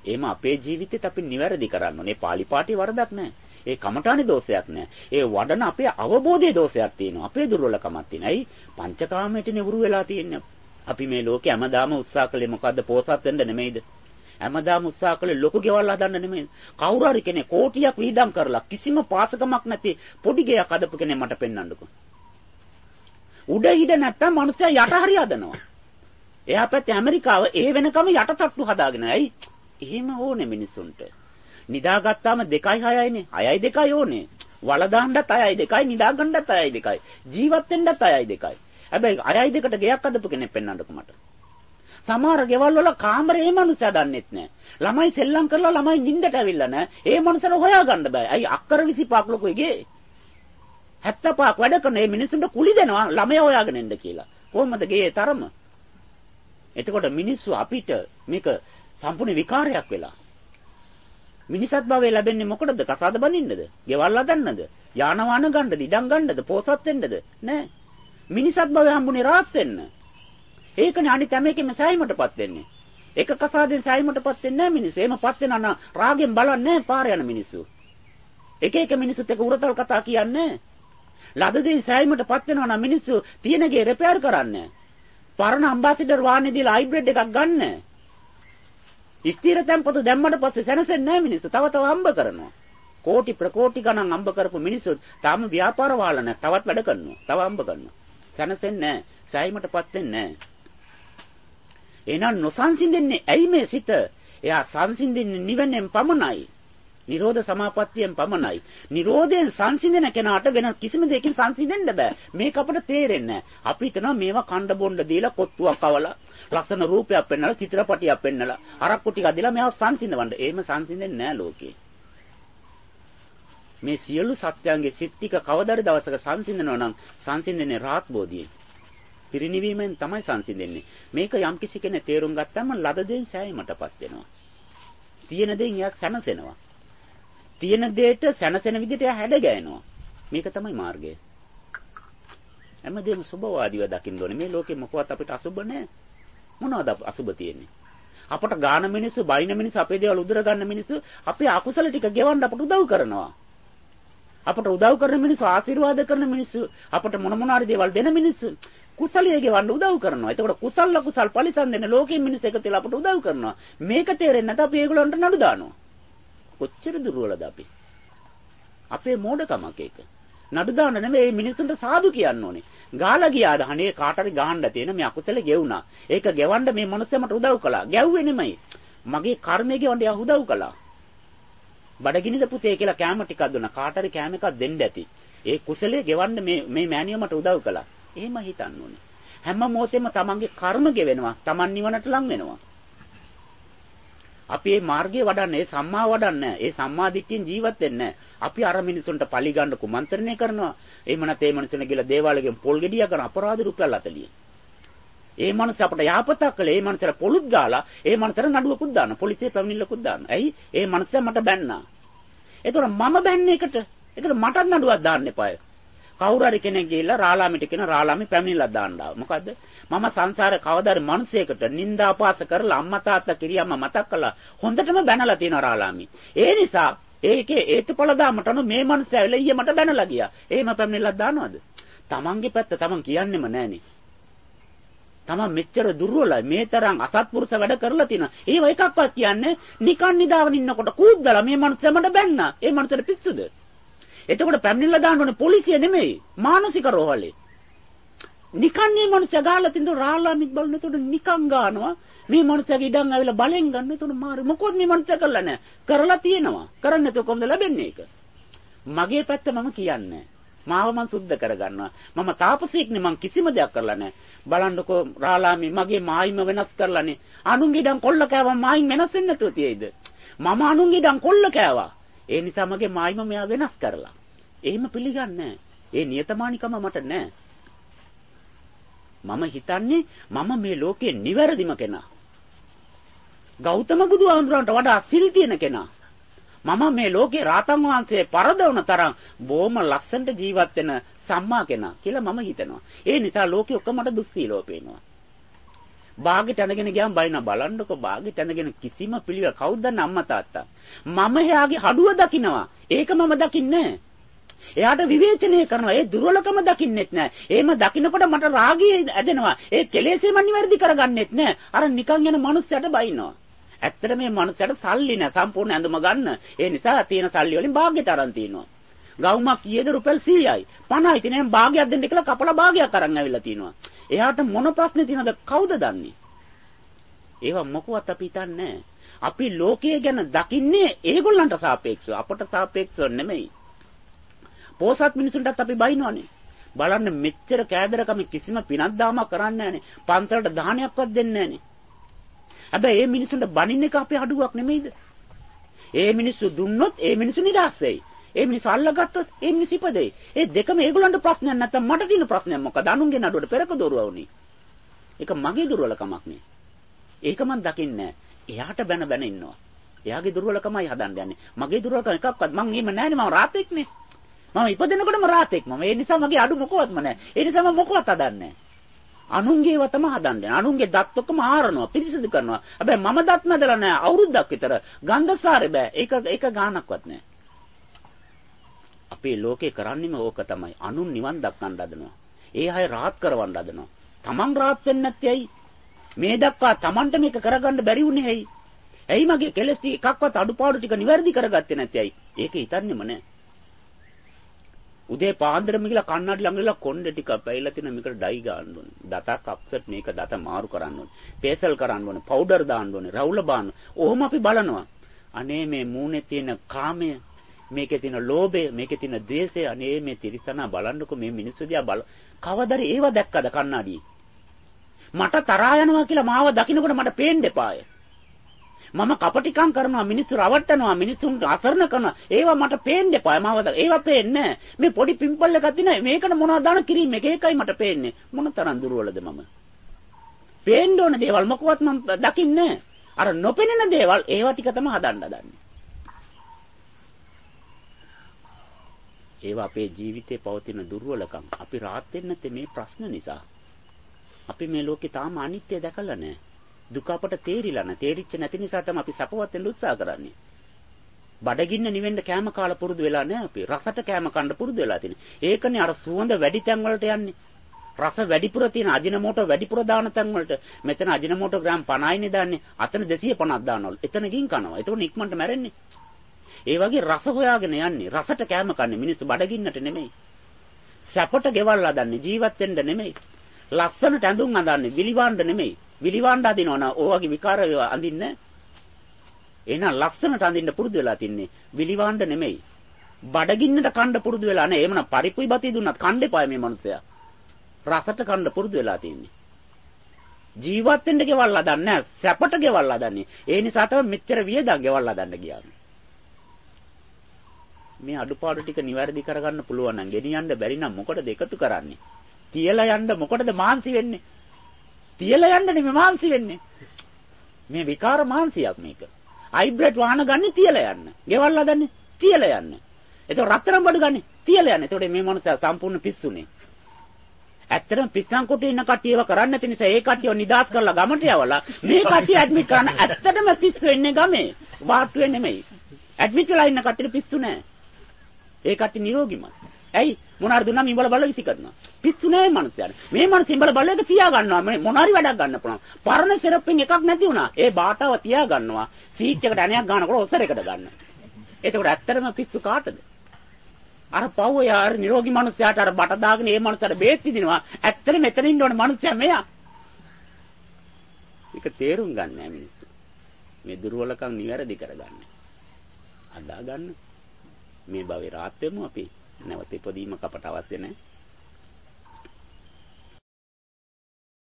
එහෙම අපේ ජීවිතේත් අපි නිවැරදි කරන්න ඕනේ. පාලි පාටි වරදක් නැහැ. ඒ කමඨානේ දෝෂයක් නැහැ. ඒ වඩන අපේ අවබෝධයේ දෝෂයක් තියෙනවා. අපේ දුර්වලකමක් තියෙනවා. ඇයි? පංචකාමයට නෙවුරු වෙලා තියෙන්නේ. අපි මේ ලෝකේ හැමදාම උත්සාහ කළේ මොකද්ද? පෝසත් වෙන්න නෙමෙයිද? හැමදාම උත්සාහ කළේ ලොකු ගෙවල් හදන්න නෙමෙයි. කවුරු හරි කෙනෙක් කෝටියක් වීදම් කරලා කිසිම පාසකමක් නැති පොඩි ගෙයක් හදපු කෙනෙක් මට පෙන්වන්නකෝ. උඩ හිඩ නැත්තම් මිනිස්සයා යට හරි හදනවා. එයා පැත්තේ ඇමරිකාව ඒ වෙනකම යටටට්ටු හදාගෙන. ඇයි? එහෙම ඕනේ මිනිස්සුන්ට. නිදාගත්තාම 2.6යිනේ. 6යි 2යි ඕනේ. වල දාන්නත් 6යි 2යි, නිදා ගන්නත් 6යි 2යි. ජීවත් වෙන්නත් 6යි 2යි. හැබැයි 6යි 2ට ගෙයක් හදපු කෙනෙක් පෙන්වන්නකෝ මට. සමහර ගෙවල් වල කාමරේ ඒ මනුස්සයා දන්නෙත් නෑ. ළමයි සෙල්ලම් කරලා ළමයි නිින්දට ඇවිල්ලා නෑ. ඒ මනුස්සර හොයාගන්න බෑ. අයි අක්කර 25ක් ලොකු එකේ 75ක් වැඩ කරන මේ මිනිස්සුන්ට කුලි දෙනවා ළමයා හොයාගෙන එන්න කියලා. කොහොමද ගේ තරම? එතකොට මිනිස්සු අපිට මේක සම්පූර්ණ විකාරයක් වෙලා. මිනිසත් භවය ලැබෙන්නේ මොකටද? කසාද බඳින්නද? ගෙවල් හදන්නද? යාන වාහන ගන්නද? ඉඩම් ගන්නද? පොසත් වෙන්නද? නෑ. මිනිසත් භවය හම්බුනේ රාත් වෙන්න. ඒකනේ අනිත් හැම එකෙම සෑයීමටපත් වෙන්නේ. එක කසාදෙන් සෑයීමටපත් වෙන්නේ නැහැ මිනිස්සු. එහෙමපත් වෙනා නම් රාගෙන් බලන්නේ නැහැ පාර යන මිනිස්සු. එක එක මිනිස්සුත් එක උරතල් කතා කියන්නේ. ලද දෙයින් සෑයීමටපත් වෙනවා නම් මිනිස්සු තියෙනගේ රිපෙයාර් කරන්නේ. පරණ අම්බාසිඩර් වාහනේ දීලා හයිබ්‍රිඩ් එකක් ගන්න. ස්ථිර තැන්පතු දැම්මට පස්සේ සැනසෙන්නේ නැහැ මිනිස්සු. තව තව හම්බ කරනවා. කෝටි ප්‍රකෝටි ගණන් හම්බ කරපු මිනිස්සු තාම ව්‍යාපාර වාල නැහැ. තවත් වැඩ කරනවා. තව හම්බ කරනවා. සැනසෙන්නේ නැහැ. සෑයීමටපත් වෙන්නේ නැහැ. එහෙනම් නොසංසිඳෙන්නේ ඇයි මේ සිත? එයා සංසිඳෙන්නේ නිවෙන්නේ පමණයි. නිරෝධ සමාපත්තියෙන් පමණයි. නිරෝධයෙන් සංසිඳෙන කෙනාට වෙන කිසිම දෙයකින් සංසිඳෙන්න බෑ. මේක අපට තේරෙන්නේ නැහැ. අපි හිතනවා මේවා කණ්ඩ බොණ්ඩ දීලා කොත්තුවක් අවලා, ලස්සන රූපයක් පෙන්නලා, චිත්‍රපටියක් පෙන්නලා, අරක්කු ටිකක් දීලා මේවා සංසිඳවන්න. එහෙම සංසිඳෙන්නේ නැහැ ලෝකේ. මේ සියලු සත්‍යයන්ගේ සිත් ටික කවදාද දවසක සංසිඳනවා නම් සංසිඳෙන්නේ රාත් බෝධියේ. පිරිනිවීමෙන් තමයි සංසිඳෙන්නේ. මේක යම් කිසි කෙනෙක් තේරුම් ගත්තම ලද දෙයින් සෑයීමටපත් වෙනවා. තියෙන දෙයින් එයා සැනසෙනවා. තියෙන දෙයට සැනසෙන විදිහට එයා හැඩ ගෑනවා. මේක තමයි මාර්ගය. හැමදේම සුබවාදීව දකින්න ඕනේ. මේ ලෝකේ මොකවත් අපිට අසුබ නැහැ. මොනවද අසුබ තියෙන්නේ? අපට ගාන මිනිස්සු, බයින මිනිස්සු, අපේ දේවල් උදුර ගන්න මිනිස්සු, අපේ අකුසල ටික ගෙවන්න අපට උදව් කරනවා. අපට උදව් කරන මිනිස්සු, ආශිර්වාද කරන මිනිස්සු, අපට මොන හරි දේවල් දෙන මිනිස්සු කුසලයේ ගෙවන්න උදව් කරනවා. එතකොට කුසල කුසල් පරිසම් දෙන ලෝකෙින් මිනිස්සු එකතු වෙලා අපට උදව් කරනවා. මේක තේරෙන්නේ නැත්නම් අපි ඒගොල්ලන්ට නඩු දානවා. කොච්චර දුර්වලද අපි? අපේ මෝඩකමක් ඒක. නඩු දාන්න නෙමෙයි මිනිස්සුන්ට සාදු කියන්න ඕනේ. ගාලා ගියාද අනේ කාට හරි ගහන්න තියෙන මේ අකුසල ගෙවුනා. ඒක ගෙවන්න මේ මිනිස්සුන්ට උදව් කළා. ගැව්වේ නෙමෙයි. මගේ කර්මය ගෙවන්න යා උදව් කළා. බඩගිනිද පුතේ කියලා කෑම ටිකක් දුන්නා. කාට හරි කෑම එකක් දෙන්න ඇති. ඒ කුසලයේ ගෙවන්න මේ මෑණියෝ මට උදව් කළා. එහෙම හිතන්න ඕනේ. හැම මොහොතෙම තමන්ගේ කර්ම ගෙවෙනවා. තමන් නිවනට ලං වෙනවා. අපි මේ මාර්ගයේ වඩන්නේ, ඒ සම්මා වඩන්නේ, ඒ සම්මා දිට්ඨියෙන් ජීවත් වෙන්නේ. අපි අර මිනිසුන්ට පලි ගන්න කුමන්ත්‍රණය කරනවා. එහෙම නැත්නම් ඒ මිනිසුන්ට ගිහලා දේවාලයෙන් පොල් ගෙඩියක් ගන්න අපරාධ රුපියල් 40. ඒ මනුස්ස අපට යාපතක් කළේ, ඒ මනුස්සර පොලුත් ගාලා, ඒ මනුස්සර නඩුවකුත් දානවා. පොලිසිය පැමිණිල්ලකුත් දානවා. ඇයි? ඒ මනුස්සයා මට බැන්නා. ඒතකොට මම බැන්නේ එකට. ඒතකොට මටත් නඩුවක් දාන්න එපාය. කවුරු හරි කෙනෙක් ගිහිල්ලා රාලාමිට කියන රාලාමි පැමිණිල්ලක් දාන්න ආවා. මොකද්ද? මම සංසාරේ කවදාද මිනිසෙකුට නිନ୍ଦා අපහාස කරලා අම්මා තාත්තා කිරියම්ම මතක් කළා. හොඳටම බැනලා තියෙනවා රාලාමි. ඒ නිසා ඒකේ හේතුඵල දාමට මේ මිනිස්සයා ඇවිල්ලා ඊයේ මට බැනලා ගියා. එහෙම පැමිණිල්ලක් දානවද? තමන්ගේ පැත්ත තමන් කියන්නෙම නෑනේ. තමන් මෙච්චර දුර්වලයි, මේ තරම් අසත්පුරුෂ වැඩ කරලා තිනා. ඒව එකක්වත් කියන්නේ නිකන් නිදාගෙන ඉන්නකොට කූද්දලා මේ මිනිස්සයා මට බැන්නා. ඒ මිනිස්සට පිස්සුද? එතකොට පැමිණිල්ල දාන්න ඕනේ පොලිසිය නෙමෙයි, මානසික රෝහලේ. නිකන් මේ මනුස්සයා ගාලා තින්ද රාලාමිත් බලන එතකොට නිකන් ගානවා. මේ මනුස්සයාගේ ඉඩම් ආවිලා බලෙන් ගන්න. එතකොට මාරි මොකොත් මේ මනුස්සයා කරලා නැහැ. කරලා තියෙනවා. කරන්නේ නැතුව කොහොමද ලැබෙන්නේ ඒක? මගේ පැත්ත මම කියන්නේ. මාව මං සුද්ධ කරගන්නවා. මම තාපසීක්නේ, මං කිසිම දෙයක් කරලා නැහැ. බලන්නකෝ රාලාමි මගේ මායිම වෙනස් කරලානේ. අනුන්ගේ ඉඩම් කොල්ල කෑවම මායිම වෙනස් වෙන්නේ නැතුව තියෙයිද? මම අනුන්ගේ ඉඩම් කොල්ල කෑවා. ඒ නිසා මගේ මායිම මෙයා වෙනස් කරලා. එහෙම පිළිගන්නේ නැහැ. ඒ නියතමානිකම මට නැහැ. මම හිතන්නේ මම මේ ලෝකේ නිවැරදිම කෙනා. ගෞතම බුදුහාමුදුරන්ට වඩා සිල් තියෙන කෙනා. මම මේ ලෝකේ රාතන් වහන්සේ පරදවන තරම් බොහොම ලස්සනට ජීවත් වෙන සම්මා කෙනා කියලා මම හිතනවා. ඒ නිසා ලෝකෙ ඔක්කොම මට දුස්සීලව පේනවා. බාගෙට ඇඳගෙන ගියාම බයින බලන්නකො බාගෙට ඇඳගෙන කිසිම පිළිවෙල කවුද දන්නේ අම්මා තාත්තා. මම එයාගේ හඩුව දකින්නවා. ඒක මම දකින්නේ නැහැ. එයාට විවේචනය කරනවා. ඒ දුර්වලකම දකින්නෙත් නැහැ. එහෙම දකින්නකොට මට රාගය ඇදෙනවා. ඒ කෙලෙසේ මම නිවැරදි කරගන්නෙත් නැහැ. අර නිකන් යන මනුස්සයට බයිනවා. ඇත්තට මේ මනුස්සයට සල්ලි නැහැ. සම්පූර්ණ ඇඳුම ගන්න. ඒ නිසා තියෙන සල්ලි වලින් භාගයට අරන් තිනවා. ගවුමක් කීයද රුපියල් 100යි. 50යි. ඉතින් එහෙනම් භාගයක් දෙන්න කියලා කපලා භාගයක් අරන් ඇවිල්ලා තිනවා. එයාට මොන ප්‍රශ්නේ තියෙනවද කවුද දන්නේ? ඒවා මොකවත් අපි හිතන්නේ නැහැ. අපි ලෝකයේ ගැන දකින්නේ ඒගොල්ලන්ට සාපේක්ෂව අපට සාපේක්ෂව නෙමෙයි. පොසත් මිනිසුන්ටත් අපි බයිනවනේ. බලන්න මෙච්චර කෑදරකම කිසිම පිනක් දාමක් කරන්නේ නැහනේ. පන්සලට දානයක්වත් දෙන්නේ නැහනේ. හැබැයි මේ මිනිසුන්ට බනින්න එක අපේ අඩුවක් නෙමෙයිද? ඒ මිනිස්සු දුන්නොත් ඒ මිනිස්සු නිදහස් වෙයි. ඒ මිනිස්සු අල්ලගත්තොත් ඒ මිනිස්සු ඉපදෙයි. ඒ දෙකම ඒගොල්ලන්ට ප්‍රශ්නයක් නැත්තම් මට තියෙන ප්‍රශ්නයක් මොකද? අනුන්ගේ නඩුවට පෙරක දොරුවවුනේ. ඒක මගේ දුර්වලකමක් නේ. ඒක මම දකින්නේ නැහැ. එයාට බැන බැන ඉන්නවා. එයාගේ දුර්වලකමයි හදන්න යන්නේ. මගේ දුර්වලකම එකක්වත් මං එහෙම නැහැනේ. මම රාතෙක්නේ. මම ඉපදෙනකොටම රාතෙක් මම. ඒ නිසා මගේ අඩු මොකවත්ම නැහැ. ඒ නිසා මම මොකවත් හදන්නේ නැහැ. අනුන්ගේව තමයි හදන්නේ. අනුන්ගේ දත් ඔක්කොම ආරනවා, පිරිසිදු කරනවා. හැබැයි මම දත් මැදලා නැහැ. අවුරුද්දක් විතර ගන්ධසාරේ බෑ. ඒක ගානක්වත් නැහැ. අපේ ලෝකේ කරන්නේම ඕක තමයි. අනුන් නිවන් දක්වන්න හදනවා. ඒ අය රාත් කරවන්න හදනවා. Taman රාත් වෙන්නේ නැත්තේ ඇයි? මේ දක්වා Tamanට මේක කරගන්න බැරි වුණේ ඇයි? ඇයි මගේ කෙලස් ටික එකක්වත් අඩුපාඩු ටික නිවැරදි කරගත්තේ නැත්තේ ඇයි? ඒක හිතන්නේම නැහැ. උදේ පාන්දරම ගිහලා කන්නඩි ළඟ ඉලා කොණ්ඩේ ටික පැයිලා තියෙන මේකට ඩයි ගන්න ඕනේ. දතක් අප්සෙට් මේක දත මාරු කරන්න ඕනේ. පේසල් කරන්න ඕනේ. පවුඩර් දාන්න ඕනේ. රවුල බාන්න. ඔහොම අපි බලනවා. අනේ මේ මූණේ තියෙන කාමය, මේකේ තියෙන ලෝභය, මේකේ තියෙන ද්වේෂය, අනේ මේ තිරිසනා බලන්නකො මේ මිනිස්සු දිහා බල. කවදාද ඒව දැක්කද කන්නඩියේ? මට තරහා යනවා කියලා මාව දකින්නකොට මට පේන්න එපාය. මම කපටිකම් කරනවා, මිනිස්සු රවට්ටනවා, මිනිස්සුන් අසරණ කරනවා. ඒවා මට පේන්න එපා. ඒවා පේන්නේ නැහැ. මේ පොඩි පිම්පල් එකක් දින මේකට මොනවද දාන කිරීම එකයි මට පේන්නේ. මොන තරම් දුර්වලද මම. පේන්න ඕන දේවල් මොකවත් මම දකින්නේ නැහැ. අර නොපෙනෙන දේවල් ඒවා ටික තමයි හදන්නේ. ඒවා අපේ ජීවිතේ පවතින දුර්වලකම්. අපි rahat වෙන්නේ නැත්තේ මේ ප්‍රශ්න නිසා. අපි මේ ලෝකේ තාම අනිත්‍ය දැකලා නැහැ. දුක අපට තේරිලා නැහැ. තේරිච්ච නැති නිසා තමයි අපි සපවත් වෙන්න උත්සාහ කරන්නේ. බඩගින්න නිවෙන්න කෑම කාලා පුරුදු වෙලා නැහැ අපි. රසට කෑම කන්න පුරුදු වෙලා තියෙන්නේ. ඒකනේ අර සුවඳ වැඩි තැන් වලට යන්නේ. රස වැඩිපුර තියෙන අජිනමෝටෝ වැඩිපුර දාන තැන් වලට. මෙතන අජිනමෝටෝ ග්‍රෑම් 50යිනේ දාන්නේ. අතන 250ක් දානවලු. එතන ගින් කනවා. එතකොට ඉක්මනට මැරෙන්නේ. ඒ වගේ රස හොයාගෙන යන්නේ. රසට කෑම කන්නේ මිනිස්සු බඩගින්නට නෙමෙයි. සැපට ගෙවල් හදන්නේ ජීවත් වෙන්න නෙමෙයි. ලස්සනට ඇඳුම් අඳන්නේ විලිවාණ්ඩ නෙමෙයි. විලිවාණ්ඩ අදිනවනම් ඕවගේ විකාර අඳින්නේ. එහෙනම් ලස්සනට අඳින්න පුරුදු වෙලා තින්නේ විලිවාණ්ඩ නෙමෙයි. බඩගින්නට කන්න පුරුදු වෙලා නැහැ. එහෙමනම් පරිප්පුයි බතී දුන්නත් කන්න එපායි මේ මනුස්සයා. රසට කන්න පුරුදු වෙලා තින්නේ. ජීවත් වෙන්න ගෙවල් හදන්නේ නැහැ. සැපට ගෙවල් හදන්නේ. ඒ නිසා තමයි මෙච්චර වියදම් ගෙවල් හදන්න ගියාම. මේ අඩුපාඩු ටික නිවැරදි කරගන්න පුළුවන් නම් ගෙනියන්න බැරි නම් මොකටද එකතු කරන්නේ? තියලා යන්න මොකටද මාන්සි වෙන්නේ? තියලා යන්න නෙමෙයි මාන්සි වෙන්නේ. මේ විකාර මාන්සියක් මේක. හයිබ්‍රිඩ් වාහන ගන්න තියලා යන්න. ගෙවල් හදන්නේ තියලා යන්න. ඒක රත්තරන් බඩු ගන්න තියලා යන්න. ඒතකොට මේ මනුස්සයා සම්පූර්ණ පිස්සුනේ. ඇත්තටම පිස්සන් කොටේ ඉන්න කට්ටියව කරන්නේ නැති නිසා ඒ කට්ටියව නිදාස් කරලා ගමට යවලා මේ කට්ටිය ඇඩ්මිට් කරන ඇත්තටම පිස්සු වෙන්නේ ගමේ. වාට්ටුවේ නෙමෙයි. ඇඩ්මිට් වෙලා ඉන්න කට්ටියට පිස්සු නෑ. ඒ කට්ටිය නිරෝගිමත්. ඇයි මොනාර දුන්නා මිඹල බල්ල විසි කරනවා. පිස්සු නෑ මනුස්සයාට. මේ මනුස්ස ඉඹල බල්ල එක තියා ගන්නවා. මේ මොනාරි වැඩක් ගන්න පුළුවන්. පරණ සෙරප්පෙන් එකක් නැති වුණා. ඒ බාටාව තියා ගන්නවා. සීට් එකට අණයක් ගන්නකොට ඔසර එකට ගන්න. එතකොට ඇත්තටම පිස්සු කාටද? අර පව්ව යාර නිරෝගි මනුස්සයාට අර බට දාගෙන ඒ මනුස්සයාට බේත් දිනවා. ඇත්තට මෙතන ඉන්න ඕනේ මනුස්සයා මෙයා. ඒක තේරුම් ගන්න නෑ මිනිස්සු. මේ දුර්වලකම් නිවැරදි කරගන්න. අදා ගන්න. මේ භවයේ රාත් වෙමු අපි. නැවත ඉපදීම අපට අවශ්‍ය නැහැ.